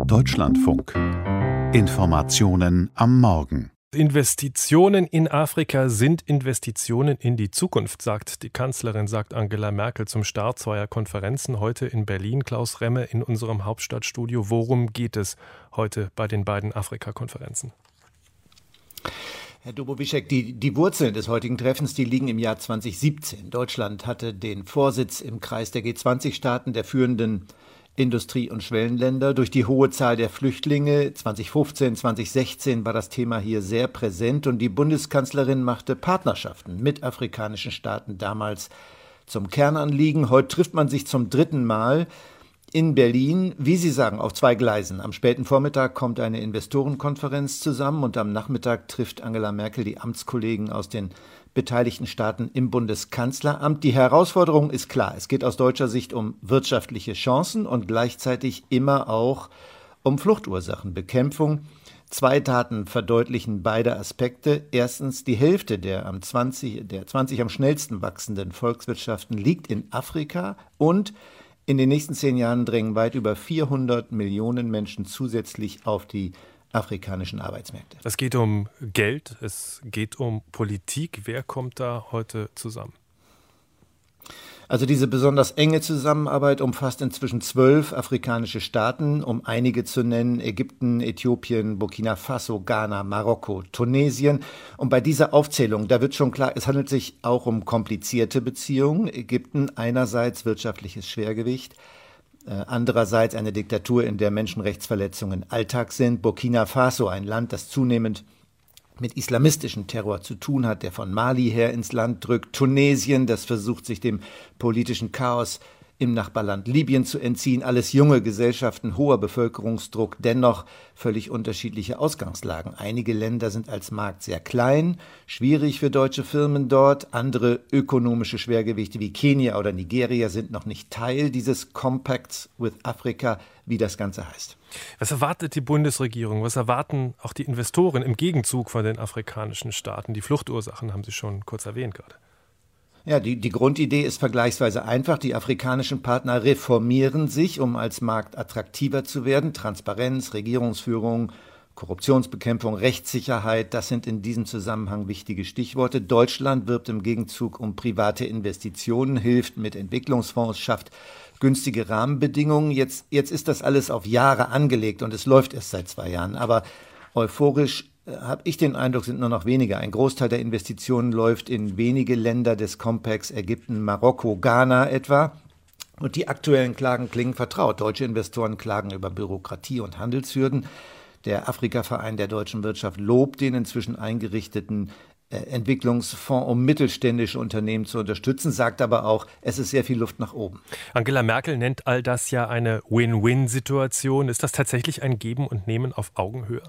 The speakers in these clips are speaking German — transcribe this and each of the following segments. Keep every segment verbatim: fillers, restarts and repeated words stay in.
Deutschlandfunk. Informationen am Morgen. Investitionen in Afrika sind Investitionen in die Zukunft, sagt die Kanzlerin, sagt Angela Merkel zum Start zweier Konferenzen heute in Berlin. Klaus Remme in unserem Hauptstadtstudio. Worum geht es heute bei den beiden Afrika-Konferenzen? Herr Dobowischek, die, die Wurzeln des heutigen Treffens, die liegen im Jahr zwanzig siebzehn. Deutschland hatte den Vorsitz im Kreis der G zwanzig Staaten, der führenden Industrie- und Schwellenländer. Durch die hohe Zahl der Flüchtlinge zwanzig fünfzehn, zwanzig sechzehn war das Thema hier sehr präsent und die Bundeskanzlerin machte Partnerschaften mit afrikanischen Staaten damals zum Kernanliegen. Heute trifft man sich zum dritten Mal in Berlin, wie Sie sagen, auf zwei Gleisen. Am späten Vormittag kommt eine Investorenkonferenz zusammen und am Nachmittag trifft Angela Merkel die Amtskollegen aus den beteiligten Staaten im Bundeskanzleramt. Die Herausforderung ist klar. Es geht aus deutscher Sicht um wirtschaftliche Chancen und gleichzeitig immer auch um Fluchtursachenbekämpfung. Zwei Daten verdeutlichen beide Aspekte. Erstens, die Hälfte der am zwanzig, der zwanzig am schnellsten wachsenden Volkswirtschaften liegt in Afrika und in den nächsten zehn Jahren drängen weit über vierhundert Millionen Menschen zusätzlich auf die afrikanischen Arbeitsmärkte. Es geht um Geld, es geht um Politik. Wer kommt da heute zusammen? Also diese besonders enge Zusammenarbeit umfasst inzwischen zwölf afrikanische Staaten, um einige zu nennen: Ägypten, Äthiopien, Burkina Faso, Ghana, Marokko, Tunesien. Und bei dieser Aufzählung, da wird schon klar, es handelt sich auch um komplizierte Beziehungen. Ägypten einerseits wirtschaftliches Schwergewicht, äh, andererseits eine Diktatur, in der Menschenrechtsverletzungen Alltag sind. Burkina Faso, ein Land, das zunehmend mit islamistischem Terror zu tun hat, der von Mali her ins Land drückt. Tunesien, das versucht, sich dem politischen Chaos im Nachbarland Libyen zu entziehen. Alles junge Gesellschaften, hoher Bevölkerungsdruck, dennoch völlig unterschiedliche Ausgangslagen. Einige Länder sind als Markt sehr klein, schwierig für deutsche Firmen dort. Andere ökonomische Schwergewichte wie Kenia oder Nigeria sind noch nicht Teil dieses Compacts with Africa, wie das Ganze heißt. Was erwartet die Bundesregierung? Was erwarten auch die Investoren im Gegenzug von den afrikanischen Staaten? Die Fluchtursachen haben Sie schon kurz erwähnt gerade. Ja, die, die Grundidee ist vergleichsweise einfach. Die afrikanischen Partner reformieren sich, um als Markt attraktiver zu werden. Transparenz, Regierungsführung, Korruptionsbekämpfung, Rechtssicherheit, das sind in diesem Zusammenhang wichtige Stichworte. Deutschland wirbt im Gegenzug um private Investitionen, hilft mit Entwicklungsfonds, schafft günstige Rahmenbedingungen. Jetzt, jetzt ist das alles auf Jahre angelegt und es läuft erst seit zwei Jahren. Aber euphorisch habe ich den Eindruck, sind nur noch weniger. Ein Großteil der Investitionen läuft in wenige Länder des Compacts, Ägypten, Marokko, Ghana etwa. Und die aktuellen Klagen klingen vertraut. Deutsche Investoren klagen über Bürokratie und Handelshürden. Der Afrika-Verein der deutschen Wirtschaft lobt den inzwischen eingerichteten äh, Entwicklungsfonds, um mittelständische Unternehmen zu unterstützen, sagt aber auch, es ist sehr viel Luft nach oben. Angela Merkel nennt all das ja eine Win-Win-Situation. Ist das tatsächlich ein Geben und Nehmen auf Augenhöhe?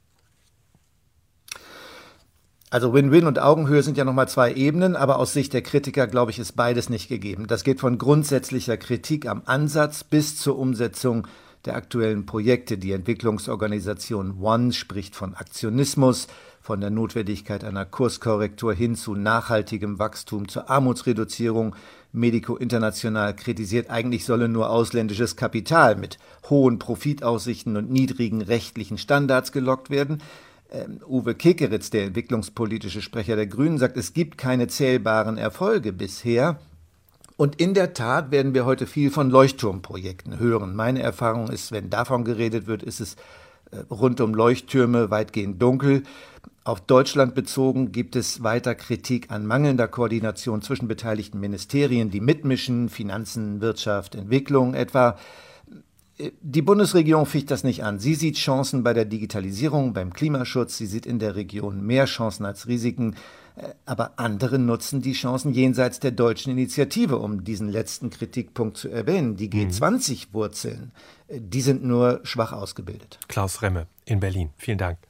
Also Win-Win und Augenhöhe sind ja nochmal zwei Ebenen, aber aus Sicht der Kritiker, glaube ich, ist beides nicht gegeben. Das geht von grundsätzlicher Kritik am Ansatz bis zur Umsetzung der aktuellen Projekte. Die Entwicklungsorganisation One spricht von Aktionismus, von der Notwendigkeit einer Kurskorrektur hin zu nachhaltigem Wachstum, zur Armutsreduzierung. Medico International kritisiert, eigentlich solle nur ausländisches Kapital mit hohen Profitaussichten und niedrigen rechtlichen Standards gelockt werden. Ähm, Uwe Kekeritz, der entwicklungspolitische Sprecher der Grünen, sagt, es gibt keine zählbaren Erfolge bisher. Und in der Tat werden wir heute viel von Leuchtturmprojekten hören. Meine Erfahrung ist, wenn davon geredet wird, ist es äh, rund um Leuchttürme weitgehend dunkel. Auf Deutschland bezogen gibt es weiter Kritik an mangelnder Koordination zwischen beteiligten Ministerien, die mitmischen, Finanzen, Wirtschaft, Entwicklung etwa. Die Bundesregierung ficht das nicht an. Sie sieht Chancen bei der Digitalisierung, beim Klimaschutz. Sie sieht in der Region mehr Chancen als Risiken. Aber andere nutzen die Chancen jenseits der deutschen Initiative, um diesen letzten Kritikpunkt zu erwähnen. Die G zwanzig Wurzeln, die sind nur schwach ausgebildet. Klaus Remme in Berlin. Vielen Dank.